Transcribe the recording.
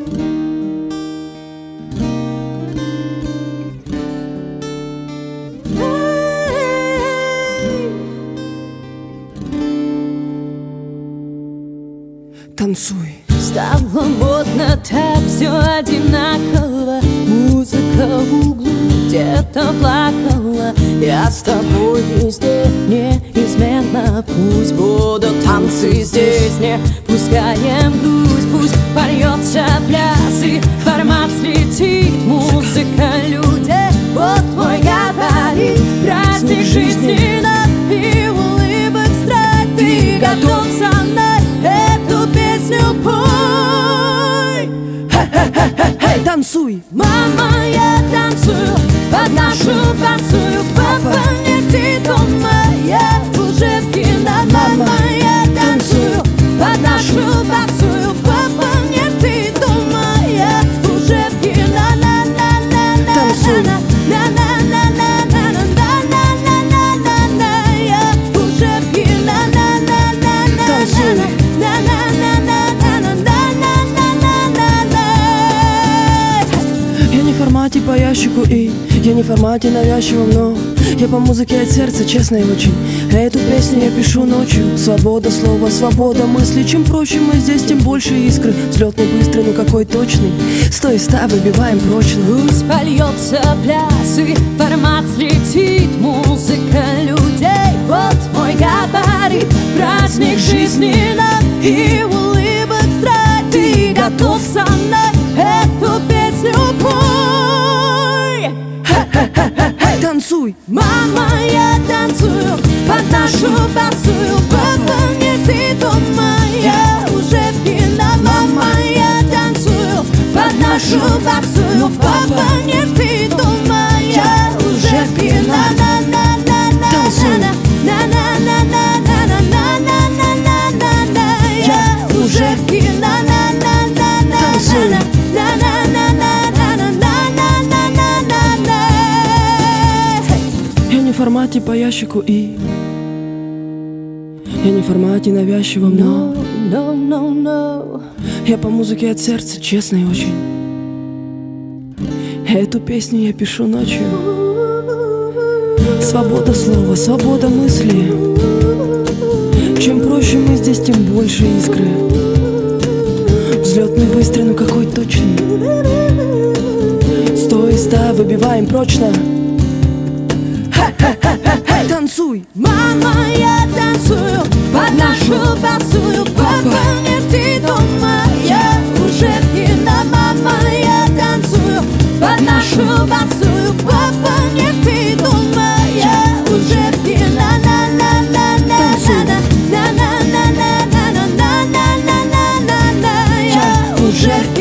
Танцуй. Стало модно, так все одинаково. Музыка в углу где-то плакала. Я с тобой везде неизменно. Пусть будут танцы здесь, не пускаем грусть. Пусть польется пляс и формат слетит. Музыка людей, вот мой габарит. Праздник жизни нам и улыбок страх. Ты готов со мной эту песню пой? Хе-хе-хе-хе, танцуй! Мама, я танцую, под нашу танцую. Папа, нет, ты дома, я уже в кино. Мама, я танцую, под нашу танцую. Папа, нет, ты дома, я уже в кино. Танцуй! Я уже в кино. Танцуй! Я не в формате по ящику и я не в формате навязчивом, но я по музыке от сердца, честно и очень. Эту песню я пишу ночью. Свобода слова, свобода мысли. Чем проще мы здесь, тем больше искры. Взлетный быстрый, ну какой точный. 100 из 100 выбиваем прочно. Пусть польется пляс и формат слетит. Музыка людей, вот мой габарит. Праздник жизни нам и улыбок страх. Ты готов со мной эту песню пой? Хе-хе-хе-хе, танцуй! Мама, я танцую, под нашу танцую. Папа, нет, ты дома, я уже в кино. Мама, я танцую, под нашу танцую. Папа, нет, ты дома, я уже в кино. Танцуй! Я уже в кино. Танцуй! Я не в формате по ящику и я не в формате навязчивом, но No. я по музыке от сердца, честно и очень. Эту песню я пишу ночью. Свобода слова, свобода мысли. Чем проще мы здесь, тем больше искры. Взлетный быстрый, ну какой точный. 100 из 100 выбиваем прочно. Хе-хе-хе-хе, танцуй! Мама, я танцую, под нашу танцую. Папа, нет, ты дома, я уже в кино. Мама, я танцую, под нашу танцую. Папа, нет, ты дома, я уже в кино. Я уже в